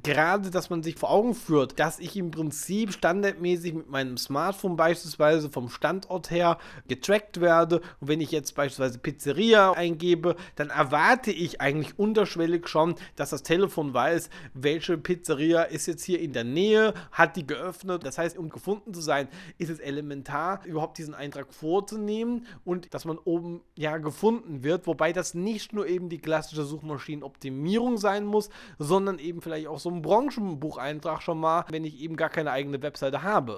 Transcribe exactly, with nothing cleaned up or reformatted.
gerade, dass man sich vor Augen führt, dass ich im Prinzip standardmäßig mit meinem Smartphone beispielsweise vom Standort her getrackt werde. Und wenn ich jetzt beispielsweise Pizzeria eingebe, dann erwarte ich eigentlich unterschwellig schon, dass das Telefon weiß, welche Pizzeria ist jetzt hier in der Nähe, hat die geöffnet. Das heißt, um gefunden zu sein, ist es elementar, überhaupt diesen Eintrag vorzunehmen und dass man oben ja gefunden wird, wobei das nicht nur eben die klassische Suchmaschinenoptimierung sein muss, sondern eben vielleicht auch so ein Branchenbucheintrag schon mal, wenn ich eben gar keine eigene Webseite habe.